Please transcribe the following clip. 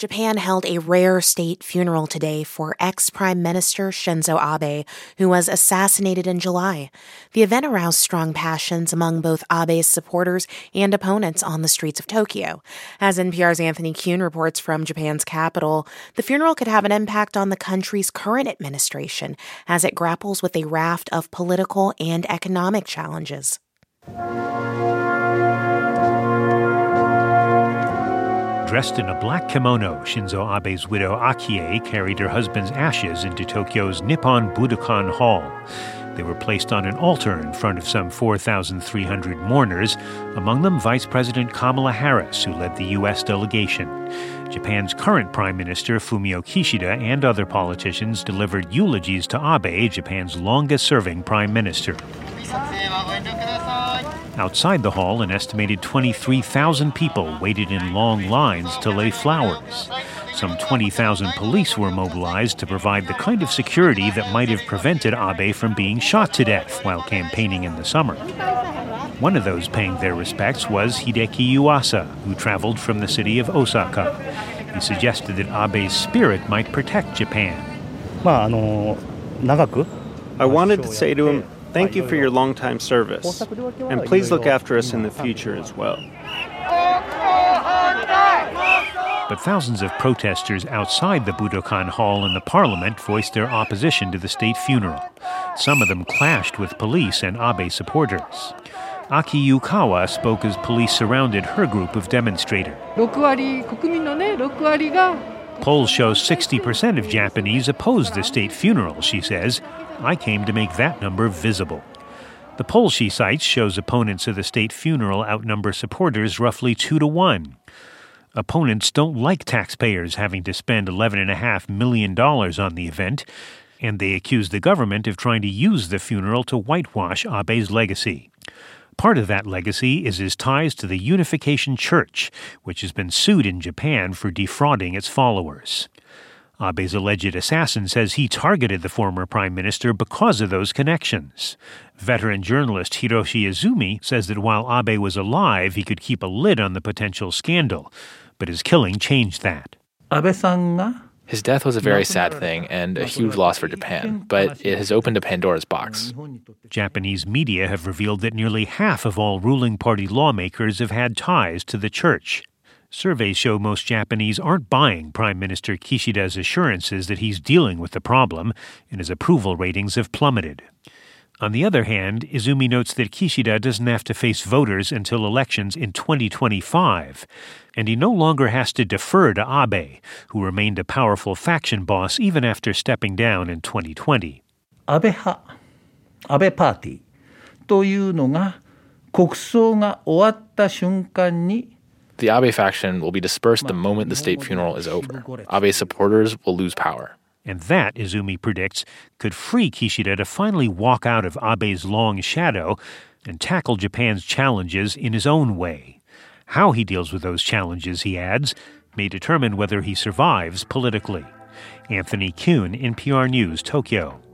Japan held a rare state funeral today for ex-Prime Minister Shinzo Abe, who was assassinated in July. The event aroused strong passions among both Abe's supporters and opponents on the streets of Tokyo. As NPR's Anthony Kuhn reports from Japan's capital, the funeral could have an impact on the country's current administration as it grapples with a raft of political and economic challenges. Dressed in a black kimono, Shinzo Abe's widow Akie carried her husband's ashes into Tokyo's Nippon Budokan Hall. They were placed on an altar in front of some 4,300 mourners, among them Vice President Kamala Harris, who led the U.S. delegation. Japan's current Prime Minister Fumio Kishida and other politicians delivered eulogies to Abe, Japan's longest-serving prime minister. Outside the hall, an estimated 23,000 people waited in long lines to lay flowers. Some 20,000 police were mobilized to provide the kind of security that might have prevented Abe from being shot to death while campaigning in the summer. One of those paying their respects was Hideki Yuasa, who traveled from the city of Osaka. He suggested that Abe's spirit might protect Japan. I wanted to say to him, thank you for your long-time service, and please look after us in the future as well. But thousands of protesters outside the Budokan Hall in the parliament voiced their opposition to the state funeral. Some of them clashed with police and Abe supporters. Aki Yukawa spoke as police surrounded her group of demonstrators. Polls show 60% of Japanese oppose the state funeral, she says. I came to make that number visible. The poll she cites shows opponents of the state funeral outnumber supporters roughly 2-1. Opponents don't like taxpayers having to spend $11.5 million on the event, and they accuse the government of trying to use the funeral to whitewash Abe's legacy. Part of that legacy is his ties to the Unification Church, which has been sued in Japan for defrauding its followers. Abe's alleged assassin says he targeted the former prime minister because of those connections. Veteran journalist Hiroshi Izumi says that while Abe was alive, he could keep a lid on the potential scandal, but his killing changed that. His death was a very sad thing and a huge loss for Japan, but it has opened a Pandora's box. Japanese media have revealed that nearly half of all ruling party lawmakers have had ties to the church. Surveys show most Japanese aren't buying Prime Minister Kishida's assurances that he's dealing with the problem, and his approval ratings have plummeted. On the other hand, Izumi notes that Kishida doesn't have to face voters until elections in 2025, and he no longer has to defer to Abe, who remained a powerful faction boss even after stepping down in 2020. Abe Party というのが国葬が終わった瞬間に The Abe faction will be dispersed the moment the state funeral is over. Abe's supporters will lose power. And that, Izumi predicts, could free Kishida to finally walk out of Abe's long shadow and tackle Japan's challenges in his own way. How he deals with those challenges, he adds, may determine whether he survives politically. Anthony Kuhn, NPR News, Tokyo.